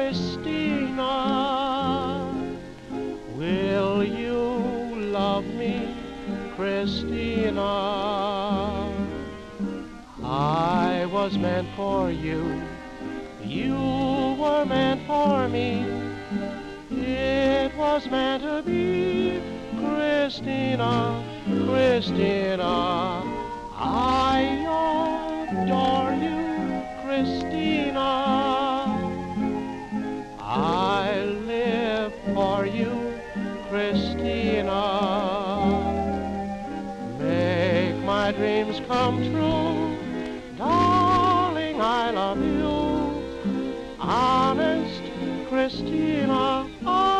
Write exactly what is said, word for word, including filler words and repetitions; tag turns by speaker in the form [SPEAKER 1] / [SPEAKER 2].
[SPEAKER 1] Christina. Will you love me, Christina? I was meant for you, you were meant for me. It was meant to be, Christina, Christina. I adore you, Christina. I live for you, Christina. Make my dreams come true, darling, I love you. Honest Christina.